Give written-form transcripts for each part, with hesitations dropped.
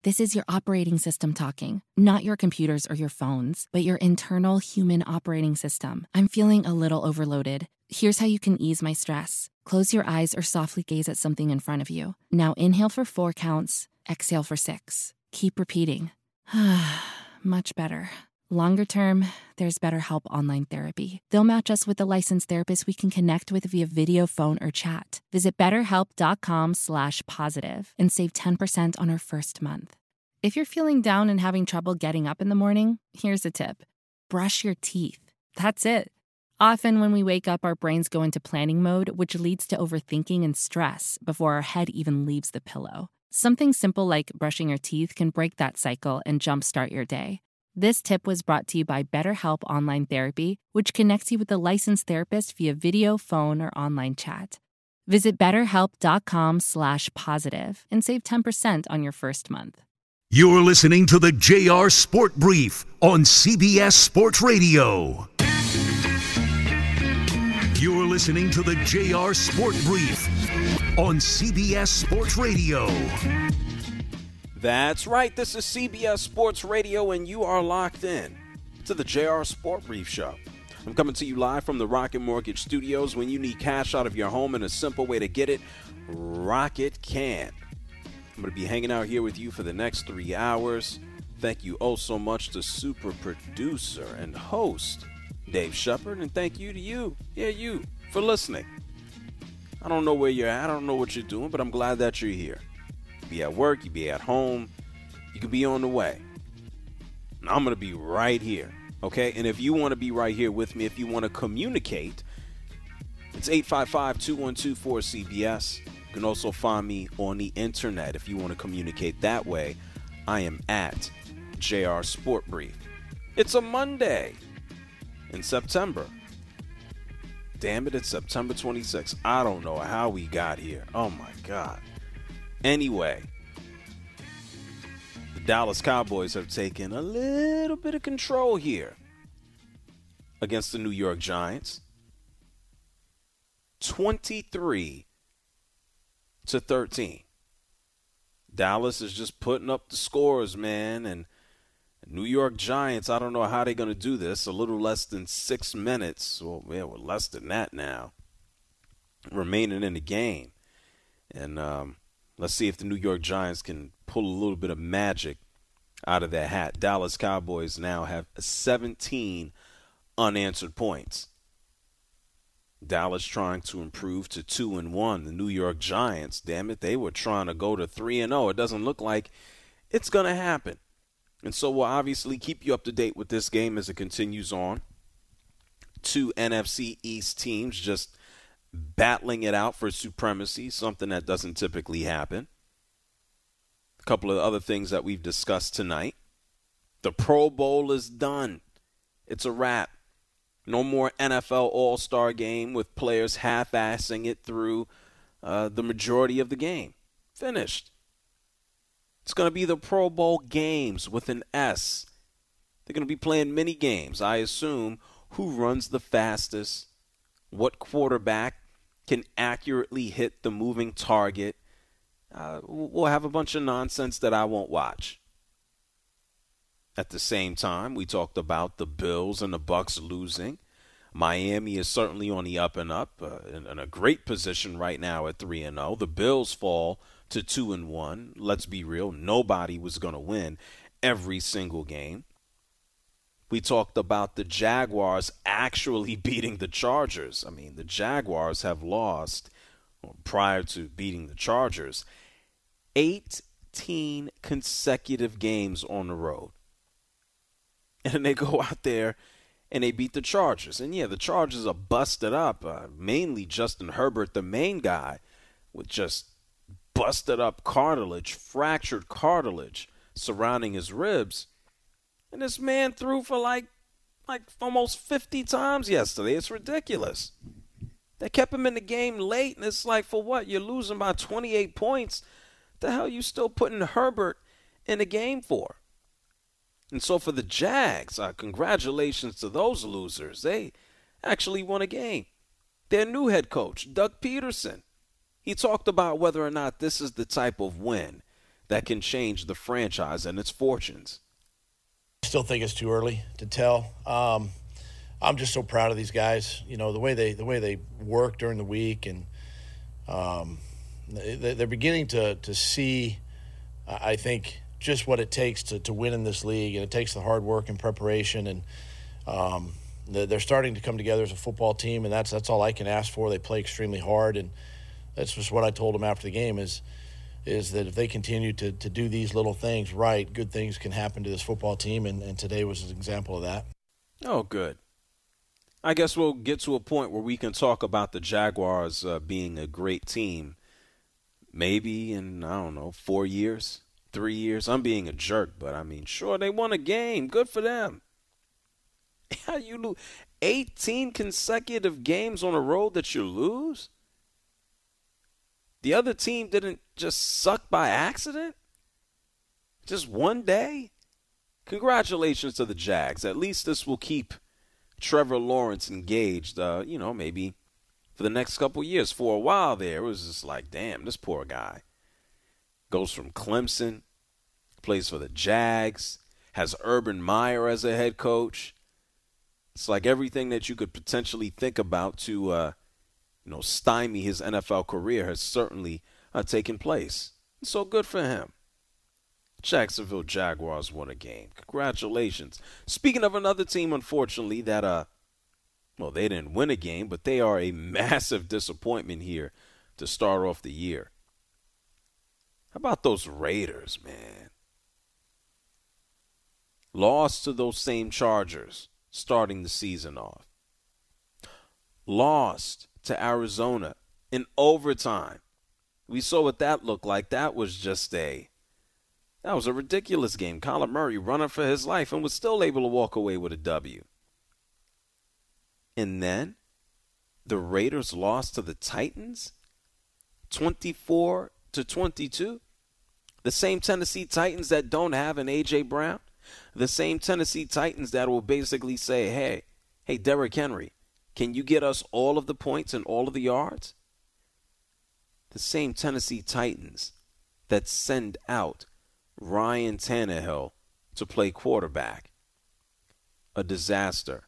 This is your operating system talking, not your computers or your phones, but your internal human operating system. I'm feeling a little overloaded. Here's how you can ease my stress. Close your eyes or softly gaze at something in front of you. Now inhale for 4 counts, exhale for 6. Keep repeating. Much better. Longer term, there's BetterHelp Online Therapy. They'll match us with a licensed therapist we can connect with via video, phone, or chat. Visit BetterHelp.com/positive and save 10% on our first month. If you're feeling down and having trouble getting up in the morning, here's a tip. Brush your teeth. That's it. Often when we wake up, our brains go into planning mode, which leads to overthinking and stress before our head even leaves the pillow. Something simple like brushing your teeth can break that cycle and jumpstart your day. This tip was brought to you by BetterHelp Online Therapy, which connects you with a licensed therapist via video, phone, or online chat. Visit BetterHelp.com/positive and save 10% on your first month. You're listening to the JR Sport Brief on CBS Sports Radio. You're listening to the JR Sport Brief on CBS Sports Radio. That's right. This is CBS Sports Radio, and you are locked in to the JR Sport Brief Show. I'm coming to you live from the Rocket Mortgage Studios. When you need cash out of your home and a simple way to get it, Rocket can. I'm going to be hanging out here with you for the next 3 hours. Thank you oh so much to super producer and host Dave Shepard, and thank you to you, for listening. I don't know where you're at. I don't know what you're doing, but I'm glad that you're here. You be at work, you be at home, you can be on the way. And I'm going to be right here, okay? And if you want to be right here with me, if you want to communicate, it's 855-212-4CBS. You can also find me on the internet if you want to communicate that way. I am at JR Sport Brief. It's a Monday in September. Damn it, it's September 26th. I don't know how we got here. Oh, my God. Anyway, the Dallas Cowboys have taken a little bit of control here against the New York Giants. 23-13. Dallas is just putting up the scores, man, and New York Giants, I don't know how they're going to do this. A little less than 6 minutes. Well, yeah, we're less than that now. Remaining in the game. And let's see if the New York Giants can pull a little bit of magic out of their hat. Dallas Cowboys now have 17 unanswered points. Dallas trying to improve to 2-1. The New York Giants, damn it, they were trying to go to 3-0. It doesn't look like it's going to happen. And so we'll obviously keep you up to date with this game as it continues on. 2 NFC East teams just battling it out for supremacy, something that doesn't typically happen. A couple of other things that we've discussed tonight. The Pro Bowl is done. It's a wrap. No more NFL All-Star game with players half-assing it through the majority of the game. Finished. It's going to be the Pro Bowl games with an S. They're going to be playing mini games. I assume who runs the fastest, what quarterback can accurately hit the moving target. We'll have a bunch of nonsense that I won't watch. At the same time, we talked about the Bills and the Bucs losing. Miami is certainly on the up and up, in a great position right now at 3-0. The Bills fall to 2-1. Let's be real, nobody was going to win every single game. We talked about the Jaguars actually beating the Chargers. I mean, the Jaguars have lost, prior to beating the Chargers, 18 consecutive games on the road. And then they go out there and they beat the Chargers. And, yeah, the Chargers are busted up, mainly Justin Herbert, the main guy, with just busted up cartilage, fractured cartilage surrounding his ribs. And this man threw for like almost 50 times yesterday. It's ridiculous. They kept him in the game late, and it's like, for what? You're losing by 28 points. The hell are you still putting Herbert in the game for? And so for the Jags, congratulations to those losers. They actually won a game. Their new head coach, Doug Peterson, he talked about whether or not this is the type of win that can change the franchise and its fortunes? I still think it's too early to tell. I'm just so proud of these guys. You know, the way they work during the week, and they're beginning to see, I think, just what it takes to win in this league, and it takes the hard work and preparation, and they're starting to come together as a football team, and that's all I can ask for. They play extremely hard, and that's just what I told them after the game is that if they continue to do these little things right, good things can happen to this football team, and today was an example of that. Oh, good. I guess we'll get to a point where we can talk about the Jaguars being a great team maybe in, 4 years, 3 years. I'm being a jerk, but I mean, sure, they won a game. Good for them. How you lose 18 consecutive games on a road that you lose? The other team didn't just suck by accident? Just one day? Congratulations to the Jags. At least this will keep Trevor Lawrence engaged, maybe for the next couple of years. For a while there, it was just like, damn, this poor guy. Goes from Clemson, plays for the Jags, has Urban Meyer as a head coach. It's like everything that you could potentially think about to, stymie his NFL career has certainly taken place. So good for him. Jacksonville Jaguars won a game. Congratulations. Speaking of another team, unfortunately, that, they didn't win a game, but they are a massive disappointment here to start off the year. How about those Raiders, man? Lost to those same Chargers starting the season off. Lost to Arizona in overtime. We saw what that looked like. That was a ridiculous game. Kyler Murray running for his life and was still able to walk away with a W. And then the Raiders lost to the Titans 24-22. The same Tennessee Titans that don't have an A.J. Brown. The same Tennessee Titans that will basically say, hey, Derrick Henry, can you get us all of the points and all of the yards? The same Tennessee Titans that send out Ryan Tannehill to play quarterback. A disaster.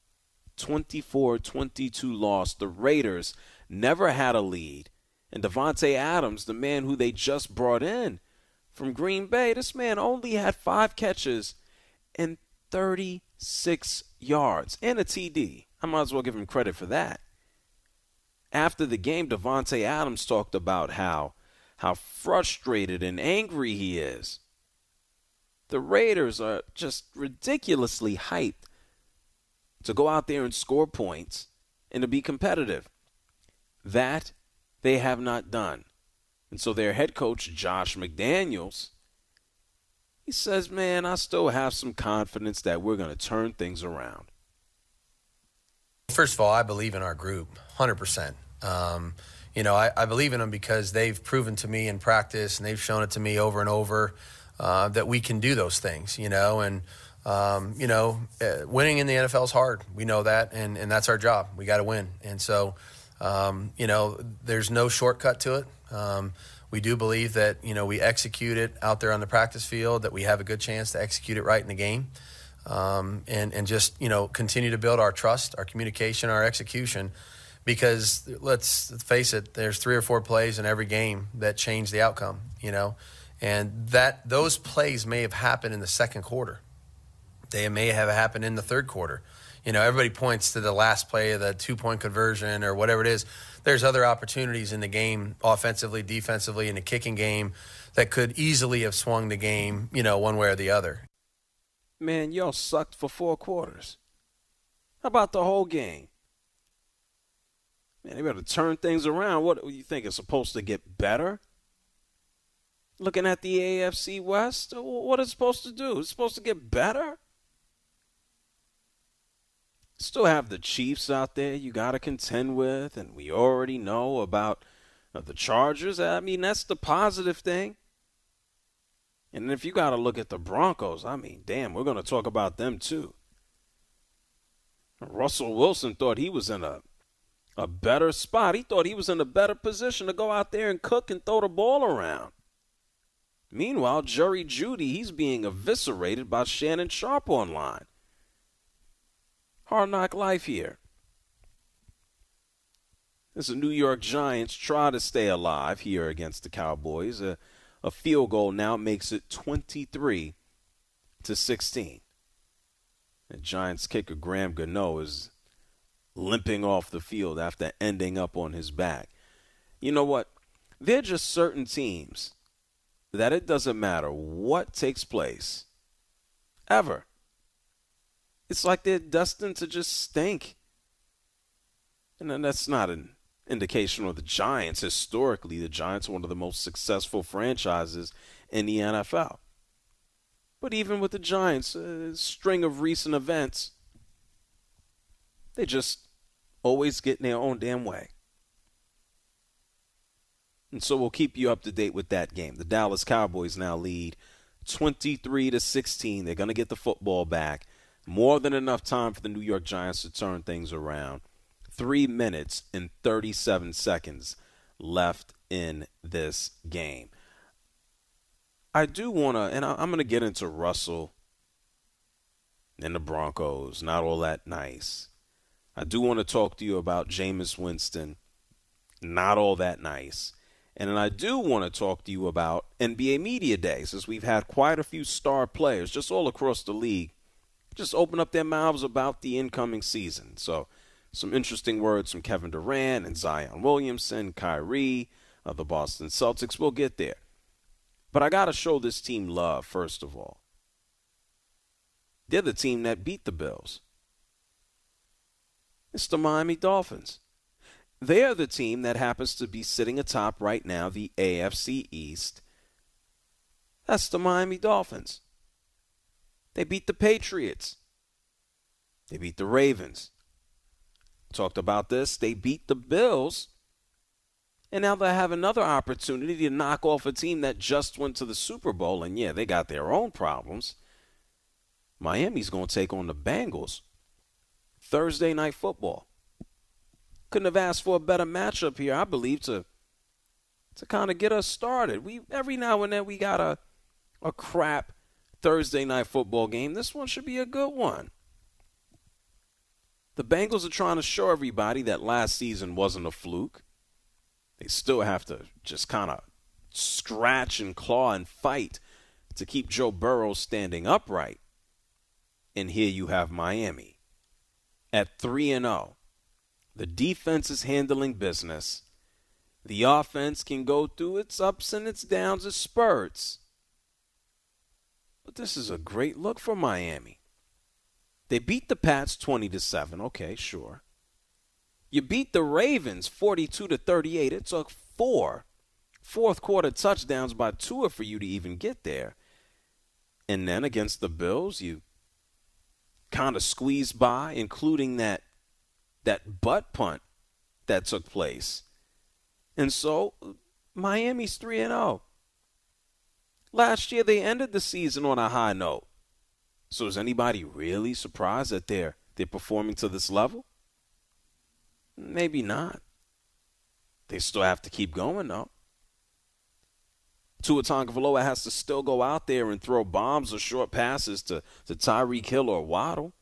24-22 loss. The Raiders never had a lead. And Davante Adams, the man who they just brought in from Green Bay, this man only had 5 catches and 36 yards and a TD. I might as well give him credit for that. After the game, Davante Adams talked about how frustrated and angry he is. The Raiders are just ridiculously hyped to go out there and score points and to be competitive. That they have not done. And so their head coach, Josh McDaniels, he says, man, I still have some confidence that we're going to turn things around. First of all, I believe in our group, 100%. I believe in them because they've proven to me in practice, and they've shown it to me over and over that we can do those things, and winning in the NFL is hard. We know that, and that's our job. We got to win. And so, there's no shortcut to it. We do believe that, we execute it out there on the practice field, that we have a good chance to execute it right in the game. And just, continue to build our trust, our communication, our execution, because let's face it, there's 3 or 4 plays in every game that change the outcome, and that those plays may have happened in the second quarter. They may have happened in the third quarter. Everybody points to the last play of the 2-point conversion or whatever it is. There's other opportunities in the game, offensively, defensively, in the kicking game, that could easily have swung the game, one way or the other. Man, y'all sucked for 4 quarters. How about the whole game? Man, they better turn things around. What do you think? It's supposed to get better? Looking at the AFC West, what is it supposed to do? It's supposed to get better? Still have the Chiefs out there you got to contend with, and we already know about the Chargers. I mean, that's the positive thing. And if you got to look at the Broncos, I mean, damn, we're going to talk about them too. Russell Wilson thought he was in a better spot. He thought he was in a better position to go out there and cook and throw the ball around. Meanwhile, Jerry Jeudy, he's being eviscerated by Shannon Sharpe online. Hard knock life here. As the New York Giants try to stay alive here against the Cowboys, a field goal now makes it 23-16. The Giants kicker Graham Gano is limping off the field after ending up on his back. You know what? There are just certain teams that it doesn't matter what takes place, ever. It's like they're destined to just stink. And then that's not an indication of the Giants. Historically, the Giants are one of the most successful franchises in the NFL. But even with the Giants, a string of recent events, they just always get in their own damn way. And so we'll keep you up to date with that game. The Dallas Cowboys now lead 23-16. They're going to get the football back. More than enough time for the New York Giants to turn things around. 3 minutes and 37 seconds left in this game. I do want to, and I'm going to get into Russell and the Broncos. Not all that nice. I do want to talk to you about Jameis Winston. Not all that nice. And then I do want to talk to you about NBA Media Day, since we've had quite a few star players just all across the league just open up their mouths about the incoming season. So some interesting words from Kevin Durant and Zion Williamson, Kyrie, the Boston Celtics. We'll get there. But I got to show this team love, first of all. They're the team that beat the Bills. It's the Miami Dolphins. They're the team that happens to be sitting atop right now the AFC East. That's the Miami Dolphins. They beat the Patriots. They beat the Ravens. Talked about this. They beat the Bills. And now they have another opportunity to knock off a team that just went to the Super Bowl. And yeah, they got their own problems. Miami's going to take on the Bengals. Thursday Night Football. Couldn't have asked for a better matchup here, I believe, to kind of get us started. Every now and then we got a crap Thursday Night Football game. This one should be a good one. The Bengals are trying to show everybody that last season wasn't a fluke. They still have to just kind of scratch and claw and fight to keep Joe Burrow standing upright. And here you have Miami at 3-0. The defense is handling business. The offense can go through its ups and its downs, its spurts. But this is a great look for Miami. They beat the Pats 20-7. Okay, sure. You beat the Ravens 42-38. It took 4 fourth-quarter touchdowns by Tua for you to even get there. And then against the Bills, you kind of squeezed by, including that butt punt that took place. And so Miami's 3-0. Last year they ended the season on a high note. So is anybody really surprised that they're performing to this level? Maybe not. They still have to keep going, though. Tua Tagovailoa has to still go out there and throw bombs or short passes to Tyreek Hill or Waddle.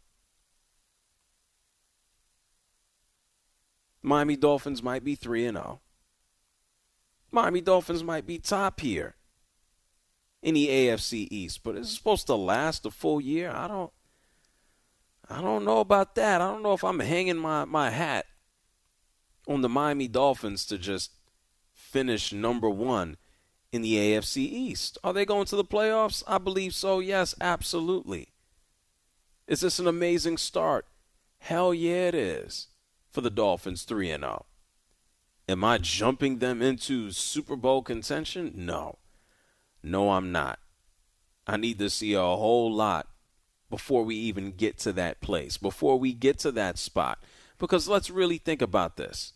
Miami Dolphins might be 3-0. Miami Dolphins might be top here in the AFC East, but it's supposed to last a full year. I don't know about that. I don't know if I'm hanging my hat on the Miami Dolphins to just finish number 1 in the AFC East. Are they going to the playoffs? I believe so, yes, absolutely. Is this an amazing start? Hell yeah, it is for the Dolphins 3-0. Am I jumping them into Super Bowl contention? No. No, I'm not. I need to see a whole lot before we even get to that place, before we get to that spot. Because let's really think about this.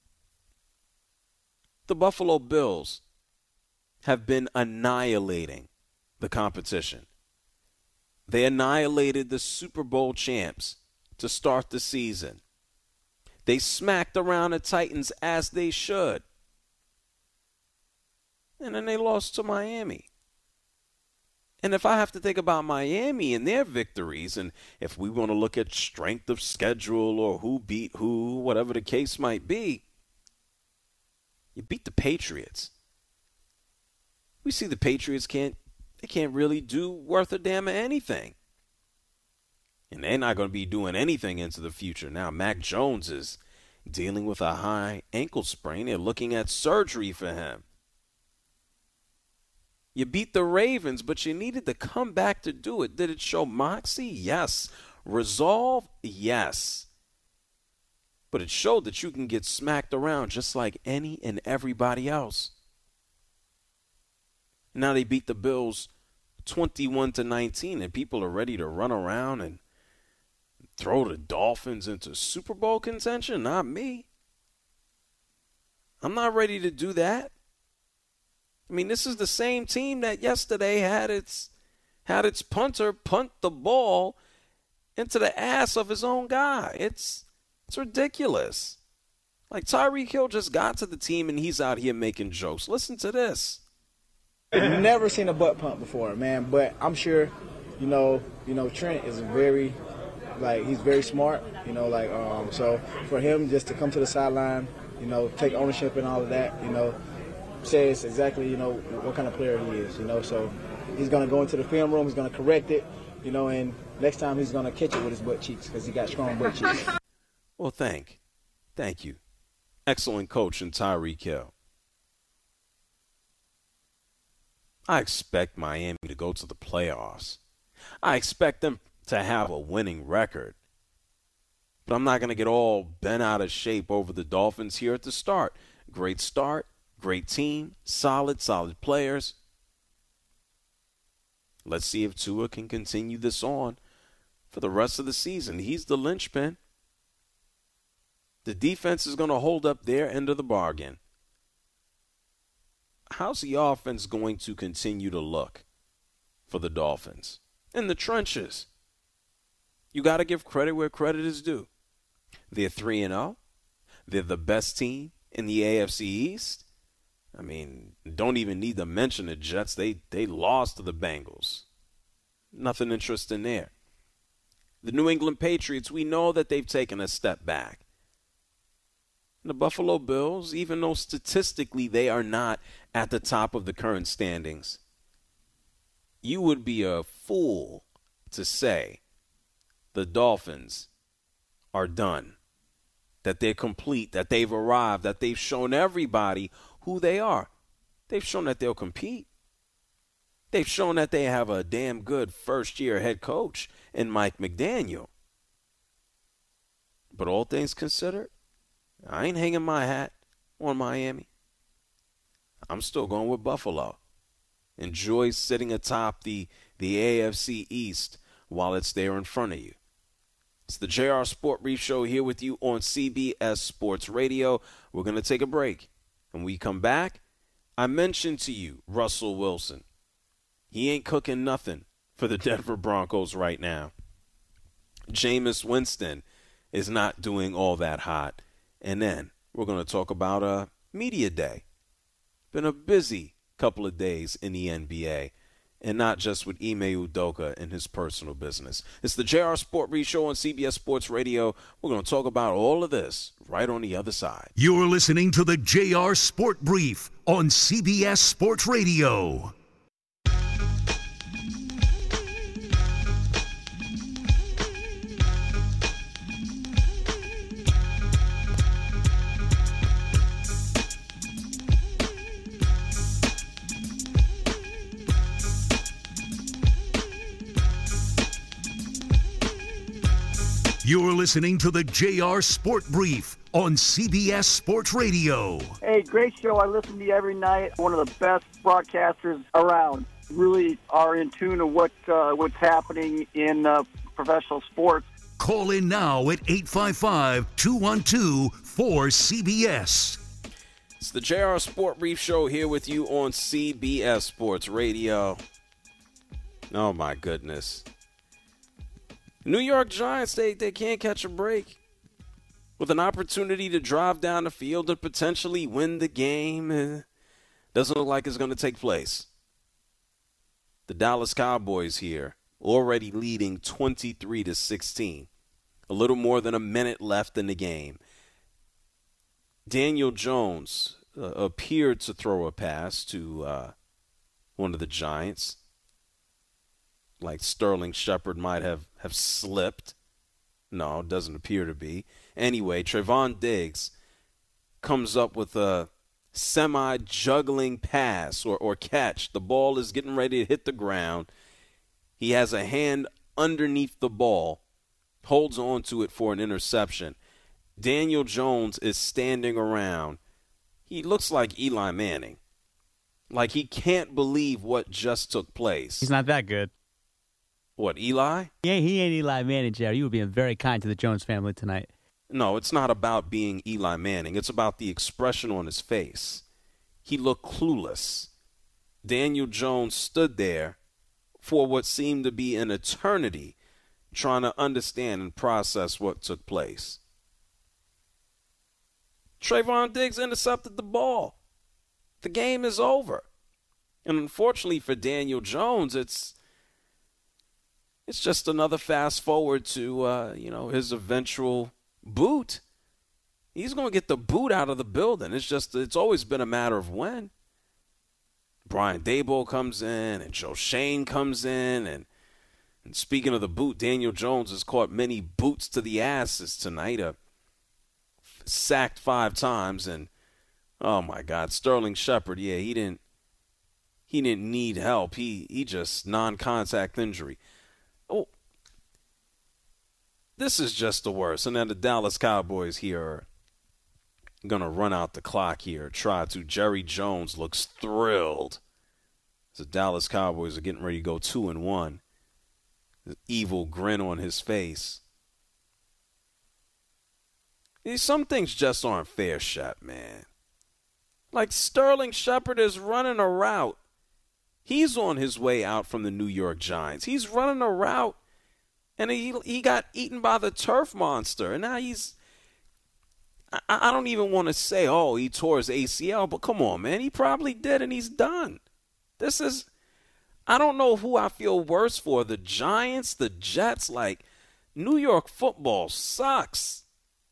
The Buffalo Bills have been annihilating the competition. They annihilated the Super Bowl champs to start the season. They smacked around the Titans as they should. And then they lost to Miami. And if I have to think about Miami and their victories, and if we want to look at strength of schedule or who beat who, whatever the case might be, you beat the Patriots. We see the Patriots can't really do worth a damn of anything. And they're not going to be doing anything into the future. Now, Mac Jones is dealing with a high ankle sprain. They're looking at surgery for him. You beat the Ravens, but you needed to come back to do it. Did it show moxie? Yes. Resolve? Yes. But it showed that you can get smacked around just like any and everybody else. Now they beat the Bills 21-19, and people are ready to run around and throw the Dolphins into Super Bowl contention? Not me. I'm not ready to do that. I mean, this is the same team that yesterday had its punter punt the ball into the ass of his own guy. It's ridiculous. Like, Tyreek Hill just got to the team and he's out here making jokes. Listen to this. I've never seen a butt pump before, man. But I'm sure, Trent is he's very smart. So for him just to come to the sideline, take ownership and all of that, says exactly, what kind of player he is, So he's going to go into the film room, he's going to correct it, and next time he's going to catch it with his butt cheeks because he got strong butt cheeks. Well, thank you. Excellent coach in Tyreek Hill. I expect Miami to go to the playoffs. I expect them to have a winning record. But I'm not going to get all bent out of shape over the Dolphins here at the start. Great start, great team, solid players. Let's see if Tua can continue this on for the rest of the season. He's the linchpin. The defense is going to hold up their end of the bargain. How's the offense going to continue to look for the Dolphins? In the trenches. You got to give credit where credit is due. They're 3-0. They're the best team in the AFC East. I mean, don't even need to mention the Jets. They lost to the Bengals. Nothing interesting there. The New England Patriots, we know that they've taken a step back. The Buffalo Bills, even though statistically they are not at the top of the current standings, you would be a fool to say the Dolphins are done, that they're complete, that they've arrived, that they've shown everybody who they are. They've shown that they'll compete. They've shown that they have a damn good first-year head coach in Mike McDaniel. But all things considered, I ain't hanging my hat on Miami. I'm still going with Buffalo. Enjoy sitting atop the AFC East while it's there in front of you. It's the JR Sport Brief Show here with you on CBS Sports Radio. We're going to take a break. When we come back, I mentioned to you Russell Wilson. He ain't cooking nothing for the Denver Broncos right now. Jameis Winston is not doing all that hot. And then we're going to talk about Media Day. Been a busy couple of days in the NBA, and not just with Ime Udoka and his personal business. It's the JR Sport Brief Show on CBS Sports Radio. We're going to talk about all of this right on the other side. You're listening to the JR Sport Brief on CBS Sports Radio. You're listening to the JR Sport Brief on CBS Sports Radio. Hey, great show. I listen to you every night. One of the best broadcasters around. Really are in tune to what's happening in professional sports. Call in now at 855-212-4CBS. It's the JR Sport Brief Show here with you on CBS Sports Radio. Oh, my goodness. New York Giants, they can't catch a break. With an opportunity to drive down the field and potentially win the game, doesn't look like it's going to take place. The Dallas Cowboys here already leading 23-16. A little more than a minute left in the game. Daniel Jones appeared to throw a pass to one of the Giants. Like Sterling Shepard might have slipped. No, it doesn't appear to be. Anyway, Trevon Diggs comes up with a semi-juggling pass or catch. The ball is getting ready to hit the ground. He has a hand underneath the ball, holds on to it for an interception. Daniel Jones is standing around. He looks like Eli Manning. Like he can't believe what just took place. He's not that good. What, Eli? Yeah, he ain't Eli Manning, Jerry. You were being very kind to the Jones family tonight. No, it's not about being Eli Manning. It's about the expression on his face. He looked clueless. Daniel Jones stood there for what seemed to be an eternity trying to understand and process what took place. Trevon Diggs intercepted the ball. The game is over. And unfortunately for Daniel Jones, it's just another fast forward to his eventual boot. He's going to get the boot out of the building. It's always been a matter of when. Brian Daboll comes in and Joe Shane comes in. And speaking of the boot, Daniel Jones has caught many boots to the asses tonight. Sacked 5 times. And, oh, my God, Sterling Shepard, yeah, he didn't need help. He just non-contact injury. Oh, this is just the worst. And then the Dallas Cowboys here are going to run out the clock here. Jerry Jones looks thrilled. The Dallas Cowboys are getting ready to go 2-1. The evil grin on his face. Some things just aren't fair, Shep, man. Like Sterling Shepard is running a route. He's on his way out from the New York Giants. He's running a route, and he got eaten by the turf monster. And now I don't even want to say, oh, he tore his ACL, but come on, man. He probably did, and he's done. I don't know who I feel worse for, the Giants, the Jets. Like, New York football sucks.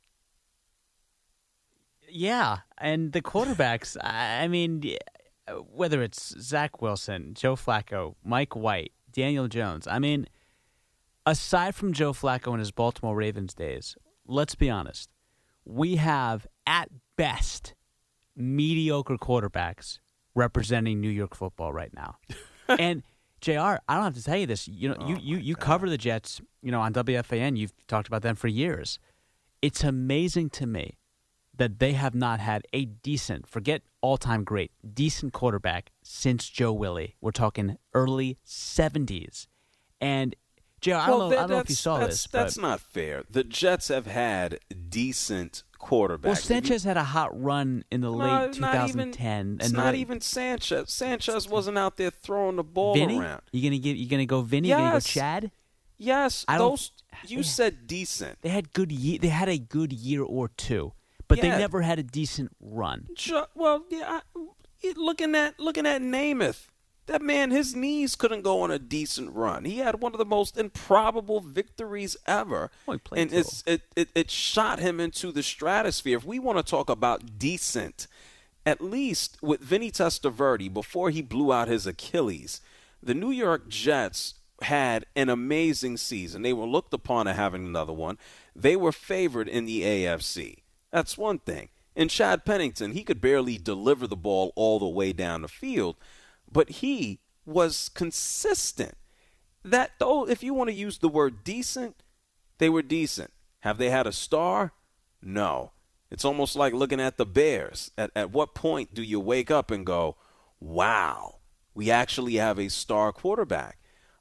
Yeah, and the quarterbacks, I mean, whether it's Zach Wilson, Joe Flacco, Mike White, Daniel Jones, I mean, aside from Joe Flacco in his Baltimore Ravens days, let's be honest, we have, at best, mediocre quarterbacks representing New York football right now. And, JR, I don't have to tell you this. You cover the Jets, on WFAN. You've talked about them for years. It's amazing to me that they have not had a decent, forget all-time great, decent quarterback since Joe Willie. We're talking early 70s. And, JR, I don't know if you saw this. That's not fair. The Jets have had decent quarterbacks. Well, Sanchez had a hot run in the late 2010. It's not even Sanchez. Sanchez wasn't out there throwing the ball around. You gonna go Vinny? Yes. You gonna go Chad? Yes. You said decent. They had a good year or two. But they never had a decent run. Well, yeah. Looking at Namath, that man, his knees couldn't go on a decent run. He had one of the most improbable victories ever, and it shot him into the stratosphere. If we want to talk about decent, at least with Vinny Testaverde, before he blew out his Achilles, the New York Jets had an amazing season. They were looked upon as having another one. They were favored in the AFC. That's one thing. And Chad Pennington, he could barely deliver the ball all the way down the field, but he was consistent. That, though, if you want to use the word decent, they were decent. Have they had a star? No. It's almost like looking at the Bears. At what point do you wake up and go, wow, we actually have a star quarterback?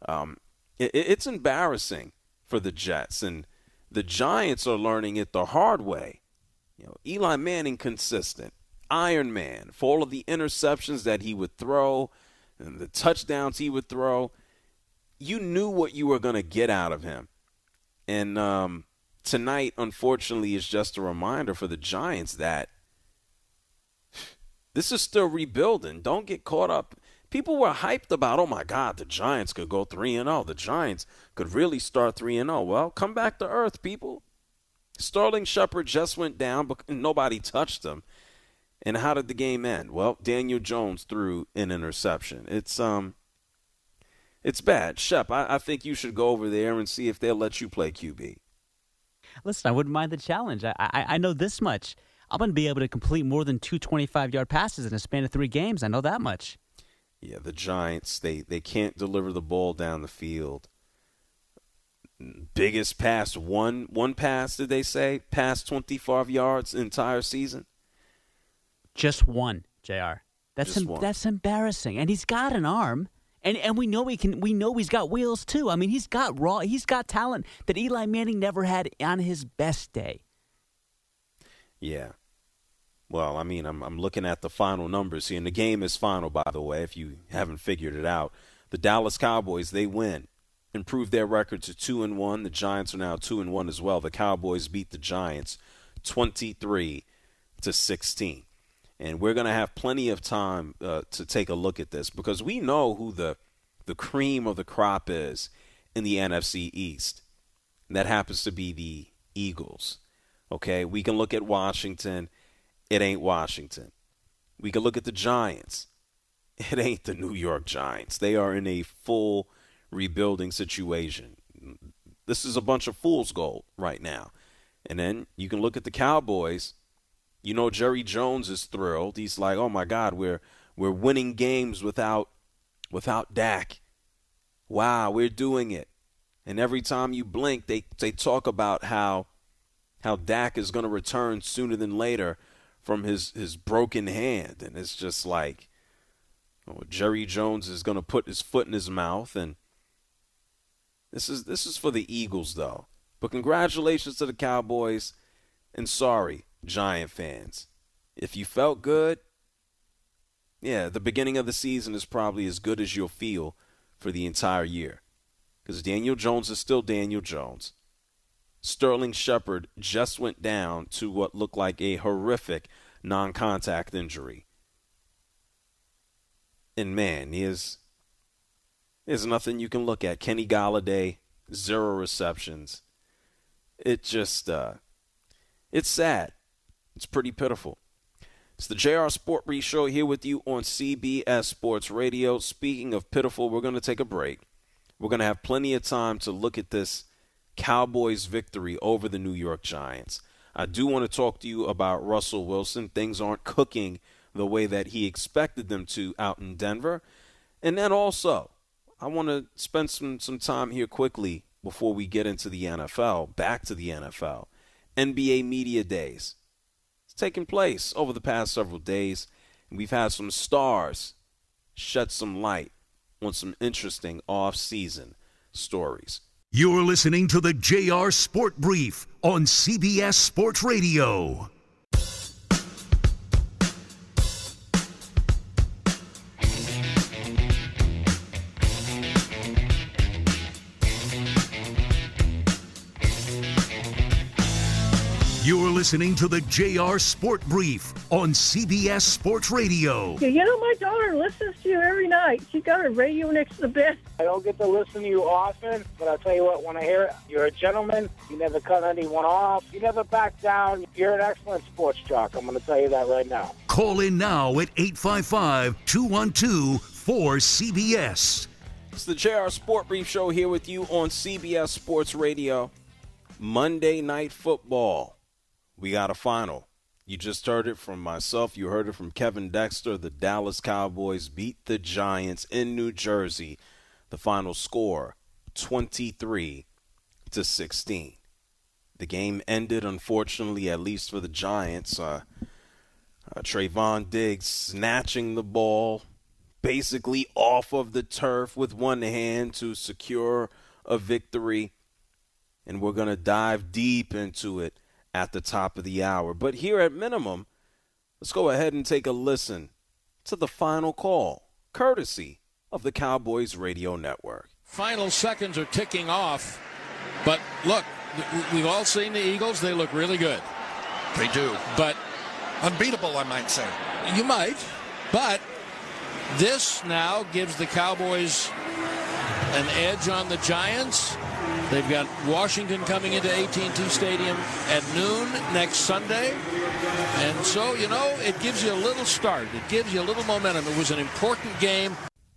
It's embarrassing for the Jets, and the Giants are learning it the hard way. Eli Manning consistent, Iron Man, for all of the interceptions that he would throw and the touchdowns he would throw. You knew what you were going to get out of him. And tonight, unfortunately, is just a reminder for the Giants that this is still rebuilding. Don't get caught up. People were hyped about, oh, my God, the Giants could go 3-0. The Giants could really start 3-0. Well, come back to earth, people. Sterling Shepard just went down, but nobody touched him. And how did the game end? Well, Daniel Jones threw an interception. It's bad. Shep, I think you should go over there and see if they'll let you play QB. Listen, I wouldn't mind the challenge. I know this much. I'm going to be able to complete more than 2 25-yard passes in a span of 3 games. I know that much. Yeah, the Giants, they can't deliver the ball down the field. Biggest pass, one pass, did they say? Past 25 yards entire season? Just one, JR. That's embarrassing. And he's got an arm. And we know he's got wheels too. I mean, he's got talent that Eli Manning never had on his best day. Yeah. Well, I mean, I'm looking at the final numbers here, and the game is final, by the way, if you haven't figured it out. The Dallas Cowboys, they win, improve their record to 2-1. The Giants are now 2-1 as well. The Cowboys beat the Giants 23-16. And we're going to have plenty of time to take a look at this because we know who the cream of the crop is in the NFC East. And that happens to be the Eagles. Okay, we can look at Washington. It ain't Washington. We can look at the Giants. It ain't the New York Giants. They are in a full rebuilding situation. This is a bunch of fool's gold right now. And then you can look at the Cowboys. You know, Jerry Jones is thrilled. He's like, oh, my God, we're winning games without Dak. Wow, we're doing it. And every time you blink, they talk about how Dak is going to return sooner than later from his broken hand. And it's just like, oh, Jerry Jones is going to put his foot in his mouth. And this is for the Eagles, though. But congratulations to the Cowboys. And sorry, Giant fans. If you felt good, yeah, the beginning of the season is probably as good as you'll feel for the entire year. Because Daniel Jones is still Daniel Jones. Sterling Shepard just went down to what looked like a horrific non-contact injury. And, man, there's nothing you can look at. Kenny Golladay, 0 receptions. It just, it's sad. It's pretty pitiful. It's the JR Sport Brief Show here with you on CBS Sports Radio. Speaking of pitiful, we're going to take a break. We're going to have plenty of time to look at this Cowboys victory over the New York Giants. I do want to talk to you about Russell Wilson. Things aren't cooking the way that he expected them to out in Denver. And then also, I want to spend some time here quickly before we get into the NFL, back to the NFL. NBA Media Days. It's taken place over the past several days, and we've had some stars shed some light on some interesting off-season stories. You're listening to the JR Sport Brief on CBS Sports Radio. You're listening to the JR Sport Brief on CBS Sports Radio. You know, my daughter listens to you every night. She got her radio next to the bed. I don't get to listen to you often, but I'll tell you what, when I hear it, you're a gentleman. You never cut anyone off. You never back down. You're an excellent sports jock. I'm going to tell you that right now. Call in now at 855-212-4CBS. It's the JR Sport Brief Show here with you on CBS Sports Radio. Monday Night Football. We got a final. You just heard it from myself. You heard it from Kevin Dexter. The Dallas Cowboys beat the Giants in New Jersey. The final score, 23-16. The game ended, unfortunately, at least for the Giants. Trayvon Diggs snatching the ball basically off of the turf with one hand to secure a victory. And we're going to dive deep into it at the top of the hour. But here at minimum, let's go ahead and take a listen to the final call, courtesy of the Cowboys Radio Network. Final seconds are ticking off. But look, we've all seen the Eagles. They look really good. They do. But unbeatable, I might say. You might. But This now gives the Cowboys an edge on the Giants. They've got Washington coming into AT&T Stadium at noon next Sunday. And so, it gives you a little start. It gives you a little momentum. It was an important game.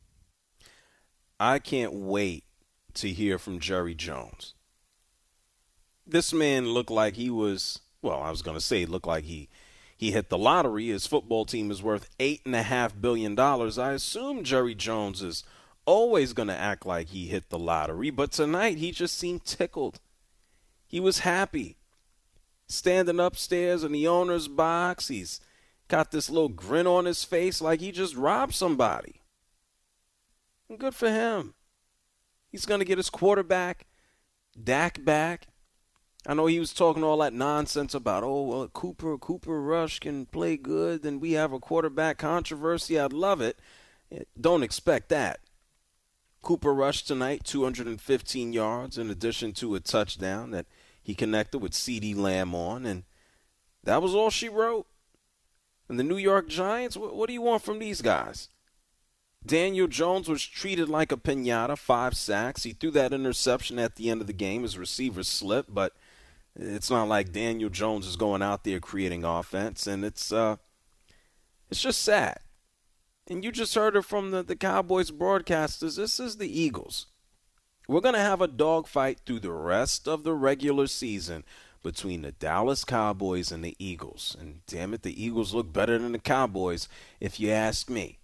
I can't wait to hear from Jerry Jones. This man looked like he was, looked like he hit the lottery. His football team is worth $8.5 billion. I assume Jerry Jones is always going to act like he hit the lottery, but tonight he just seemed tickled. He was happy. Standing upstairs in the owner's box, he's got this little grin on his face like he just robbed somebody. And good for him. He's going to get his quarterback, Dak, back. I know he was talking all that nonsense about, Cooper Rush can play good, then we have a quarterback controversy. I'd love it. Don't expect that. Cooper Rush tonight, 215 yards in addition to a touchdown that he connected with CeeDee Lamb on, and that was all she wrote. And the New York Giants, what do you want from these guys? Daniel Jones was treated like a piñata, 5 sacks. He threw that interception at the end of the game. His receiver slipped, but it's not like Daniel Jones is going out there creating offense, and it's just sad. And you just heard it from the Cowboys broadcasters. This is the Eagles. We're going to have a dogfight through the rest of the regular season between the Dallas Cowboys and the Eagles. And damn it, the Eagles look better than the Cowboys, if you ask me.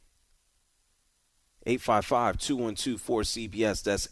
855-212-4CBS. That's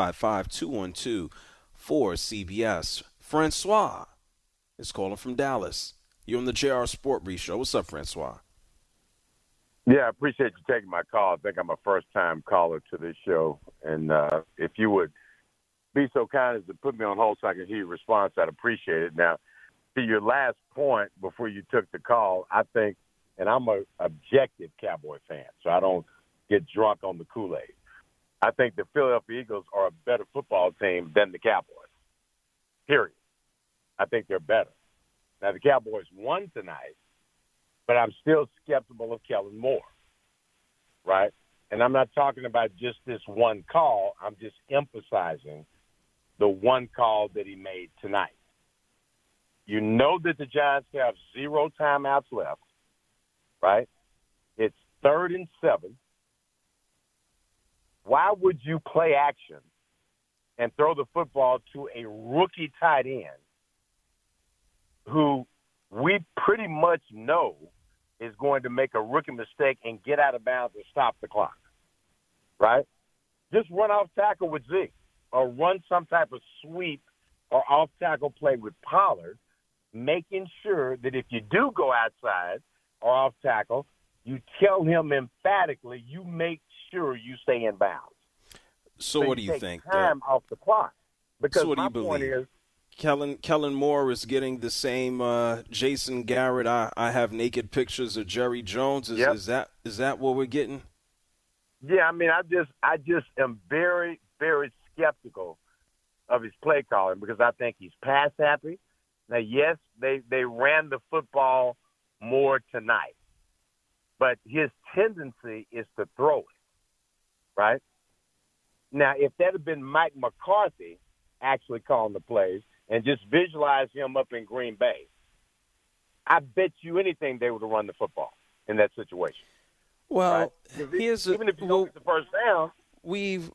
855-212-4CBS. Francois is calling from Dallas. You're on the JR Sport Brief Show. What's up, Francois? Yeah, I appreciate you taking my call. I think I'm a first-time caller to this show. And if you would be so kind as to put me on hold so I can hear your response, I'd appreciate it. Now, to your last point before you took the call, I think, and I'm an objective Cowboy fan, so I don't get drunk on the Kool-Aid. I think the Philadelphia Eagles are a better football team than the Cowboys, period. I think they're better. Now, the Cowboys won tonight, but I'm still skeptical of Kellen Moore, right? And I'm not talking about just this one call. I'm just emphasizing the one call that he made tonight. You know that the Giants have 0 timeouts left, right? It's 3rd and 7. Why would you play action and throw the football to a rookie tight end who we pretty much know is going to make a rookie mistake and get out of bounds and stop the clock, right? Just run off tackle with Zeke or run some type of sweep or off tackle play with Pollard, making sure that if you do go outside or off tackle, you tell him emphatically you make sure you stay in bounds. So what do you think? Time off the clock. Because so what do you my point believe? is, Kellen Moore is getting the same Jason Garrett. I have naked pictures of Jerry Jones. Is that what we're getting? Yeah, I mean, I just am very, very skeptical of his play calling because I think he's pass happy. Now, yes, they ran the football more tonight, but his tendency is to throw it, right? Now, if that had been Mike McCarthy actually calling the plays and just visualize him up in Green Bay, I bet you anything they would have run the football in that situation. Well, right? Even if you don't get the first down. We've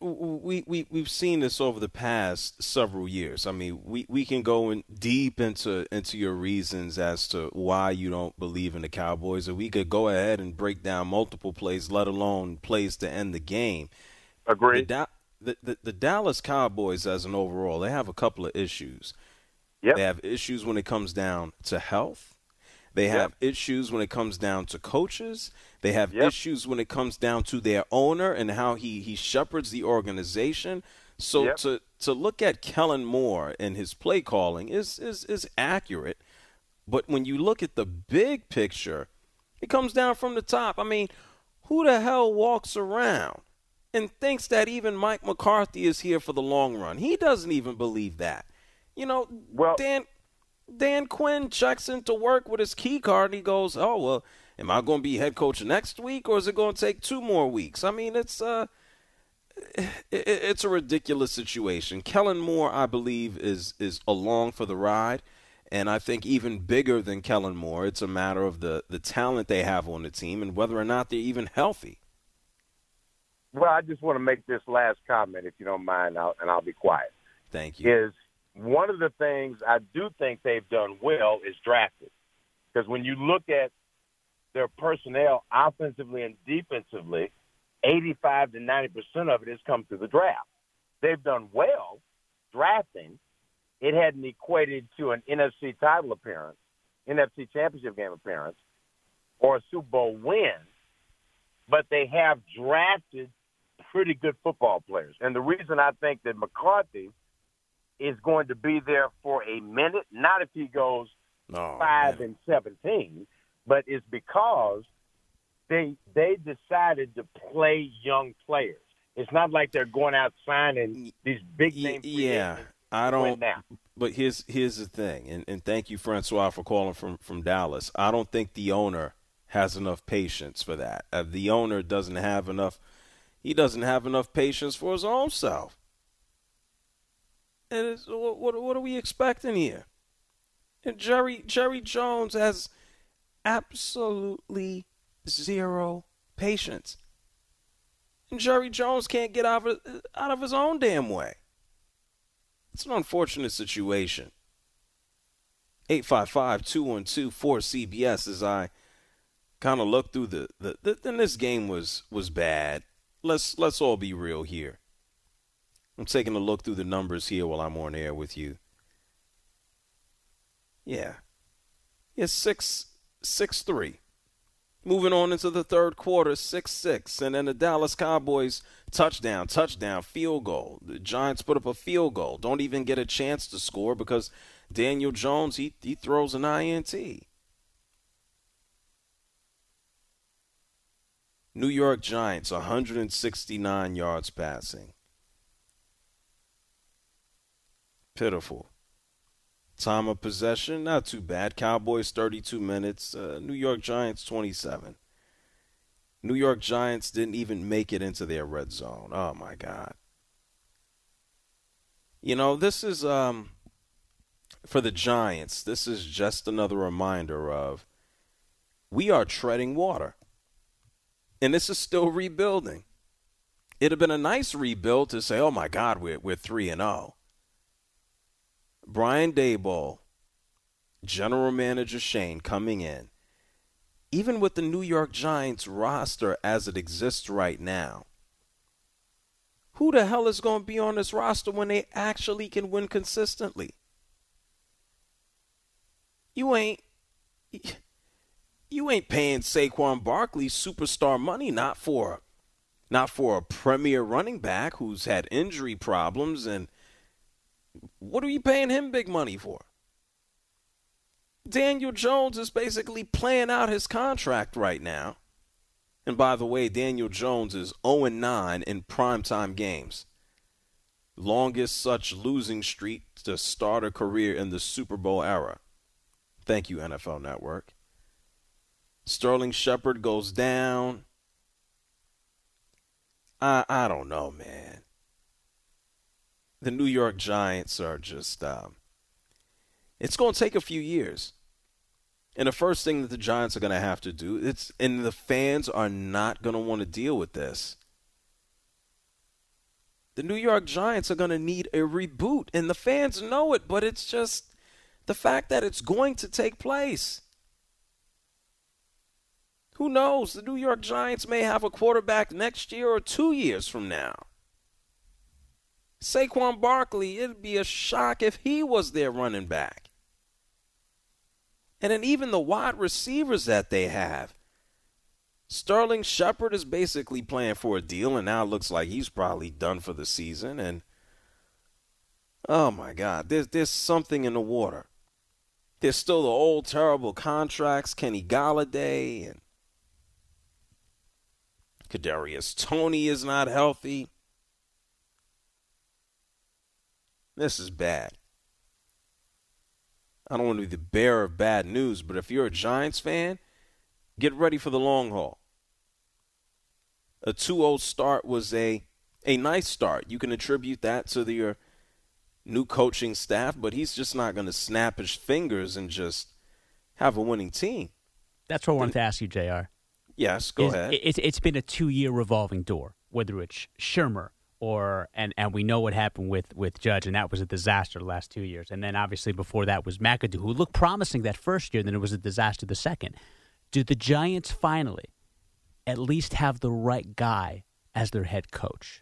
seen this over the past several years. I mean, we can go in deep into your reasons as to why you don't believe in the Cowboys, or we could go ahead and break down multiple plays, let alone plays to end the game. Agreed. The Dallas Cowboys, as an overall, they have a couple of issues. Yep. They have issues when it comes down to health. They have issues when it comes down to coaches. They have issues when it comes down to their owner and how he shepherds the organization. So to look at Kellen Moore and his play calling is accurate. But when you look at the big picture, it comes down from the top. I mean, who the hell walks around and thinks that even Mike McCarthy is here for the long run? He doesn't even believe that. You know, Dan Quinn checks into work with his key card and he goes, oh, well, Am I going to be head coach next week, or is it going to take 2 more weeks? I mean, it's a ridiculous situation. Kellen Moore, I believe, is along for the ride. And I think even bigger than Kellen Moore, it's a matter of the talent they have on the team and whether or not they're even healthy. Well, I just want to make this last comment, if you don't mind, and I'll be quiet. Thank you. Is one of the things I do think they've done well is drafted. Because when you look at their personnel offensively and defensively, 85 to 90% of it has come through the draft. They've done well drafting. It hadn't equated to an NFC title appearance, NFC championship game appearance, or a Super Bowl win, but they have drafted pretty good football players. And the reason I think that McCarthy is going to be there for a minute, not if he goes 5-17, but it's because they decided to play young players. It's not like they're going out signing these big name free agents. I don't. But here's the thing, and thank you, Francois, for calling from Dallas. I don't think the owner has enough patience for that. The owner doesn't have enough. He doesn't have enough patience for his own self. And what are we expecting here? And Jerry Jones has absolutely zero patience. And Jerry Jones can't get out of his own damn way. It's an unfortunate situation. 855-212-4CBS as I kind of look through then this game was bad. Let's all be real here. I'm taking a look through the numbers here while I'm on air with you. Yeah. It's 6-3. Moving on into the third quarter, 6-6. And then the Dallas Cowboys touchdown, field goal. The Giants put up a field goal. Don't even get a chance to score because Daniel Jones, he throws an INT. New York Giants, 169 yards passing. Pitiful. Time of possession, not too bad. Cowboys 32 minutes. New York Giants 27. New York Giants didn't even make it into their red zone. Oh, my God. You know, this is, for the Giants, this is just another reminder of we are treading water. And this is still rebuilding. It'd have been a nice rebuild to say, oh, my God, we're 3-0. Brian Daboll, General Manager Shane coming in. Even with the New York Giants roster as it exists right now, who the hell is going to be on this roster when they actually can win consistently? You ain't paying Saquon Barkley superstar money, not for a premier running back who's had injury problems. And what are you paying him big money for? Daniel Jones is basically playing out his contract right now. And by the way, Daniel Jones is 0-9 in primetime games. Longest such losing streak to start a career in the Super Bowl era. Thank you, NFL Network. Sterling Shepard goes down. I don't know, man. The New York Giants are just, it's going to take a few years. And the first thing that the Giants are going to have to do, and the fans are not going to want to deal with this. The New York Giants are going to need a reboot, and the fans know it, but it's just the fact that it's going to take place. Who knows? The New York Giants may have a quarterback next year or 2 years from now. Saquon Barkley, it'd be a shock if he was their running back. And then even the wide receivers that they have. Sterling Shepard is basically playing for a deal, and now it looks like he's probably done for the season. And, oh, my God, there's something in the water. There's still the old terrible contracts, Kenny Golladay, and Kadarius Toney is not healthy. This is bad. I don't want to be the bearer of bad news, but if you're a Giants fan, Get ready for the long haul. A 2-0 start was a nice start. You can attribute that to your new coaching staff, but he's just not going to snap his fingers and just have a winning team. That's what I wanted to ask you, JR. Yes, go ahead. It's been a 2-year revolving door, whether it's Shermer and we know what happened with Judge, and that was a disaster the last 2 years. And then obviously before that was McAdoo, who looked promising that first year, then it was a disaster the second. Do the Giants finally at least have the right guy as their head coach?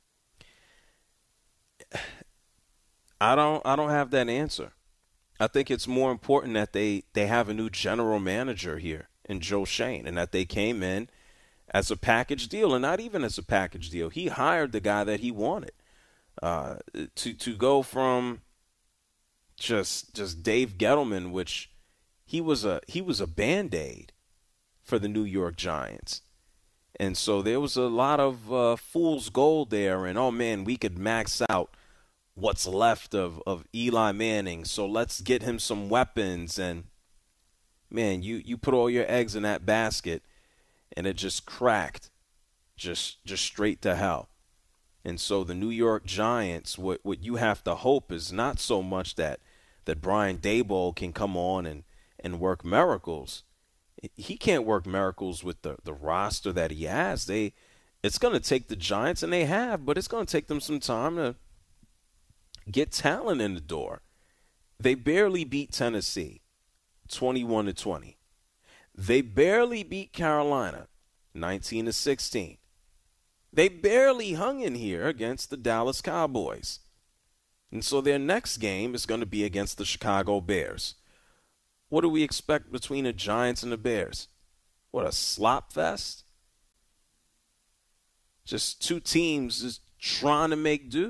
I don't have that answer. I think it's more important that they have a new general manager here in Joe Schoen, and that they came in as a package deal, and not even as a package deal. He hired the guy that he wanted. To go from just Dave Gettleman, which he was a Band-Aid for the New York Giants. And so there was a lot of fool's gold there, and, oh, man, we could max out what's left of Eli Manning, so let's get him some weapons. And, man, you put all your eggs in that basket, and it just cracked just straight to hell. And so the New York Giants, what you have to hope is not so much that Brian Daboll can come on and work miracles. He can't work miracles with the roster that he has. It's going to take the Giants, and they have, but it's going to take them some time to get talent in the door. They barely beat Tennessee 21-20. They barely beat Carolina 19-16. They barely hung in here against the Dallas Cowboys. And so their next game is going to be against the Chicago Bears. What do we expect between the Giants and the Bears? What, a slop fest? Just two teams just trying to make do?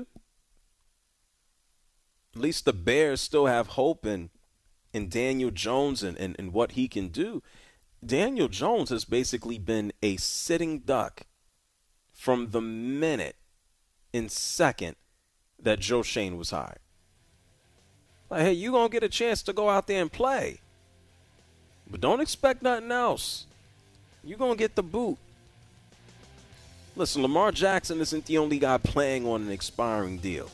At least the Bears still have hope in Daniel Jones and what he can do. Daniel Jones has basically been a sitting duck from the minute and second that Joe Schoen was hired. Like, hey, you're going to get a chance to go out there and play. But don't expect nothing else. You're going to get the boot. Listen, Lamar Jackson isn't the only guy playing on an expiring deal.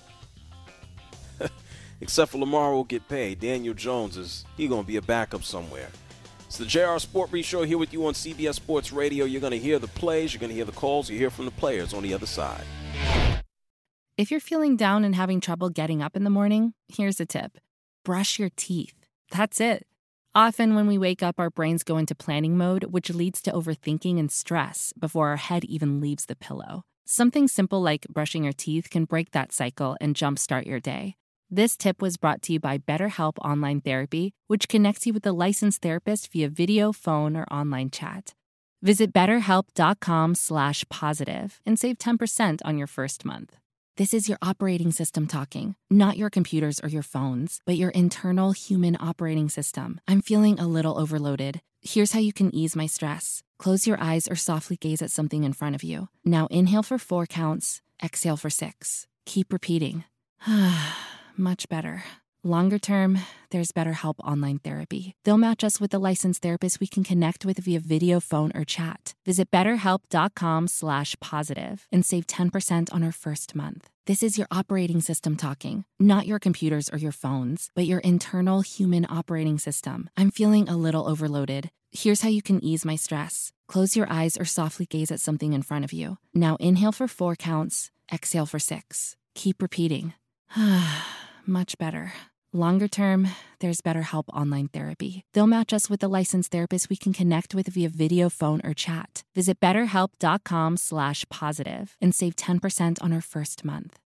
Except for Lamar will get paid. Daniel Jones he's going to be a backup somewhere. It's the JR Sport Brief Show here with you on CBS Sports Radio. You're going to hear the plays, you're going to hear the calls, you hear from the players on the other side. If you're feeling down and having trouble getting up in the morning, here's a tip. Brush your teeth. That's it. Often when we wake up, our brains go into planning mode, which leads to overthinking and stress before our head even leaves the pillow. Something simple like brushing your teeth can break that cycle and jumpstart your day. This tip was brought to you by BetterHelp Online Therapy, which connects you with a licensed therapist via video, phone, or online chat. Visit BetterHelp.com/positive and save 10% on your first month. This is your operating system talking, not your computers or your phones, but your internal human operating system. I'm feeling a little overloaded. Here's how you can ease my stress. Close your eyes or softly gaze at something in front of you. Now inhale for 4 counts, exhale for 6. Keep repeating. Much better. Longer term, there's BetterHelp Online Therapy. They'll match us with a licensed therapist we can connect with via video, phone, or chat. Visit BetterHelp.com/positive and save 10% on our first month. This is your operating system talking, not your computers or your phones, but your internal human operating system. I'm feeling a little overloaded. Here's how you can ease my stress. Close your eyes or softly gaze at something in front of you. Now inhale for 4 counts, exhale for 6. Keep repeating. Much better. Longer term, there's BetterHelp Online Therapy. They'll match us with a licensed therapist we can connect with via video, phone, or chat. Visit BetterHelp.com/positive and save 10% on our first month.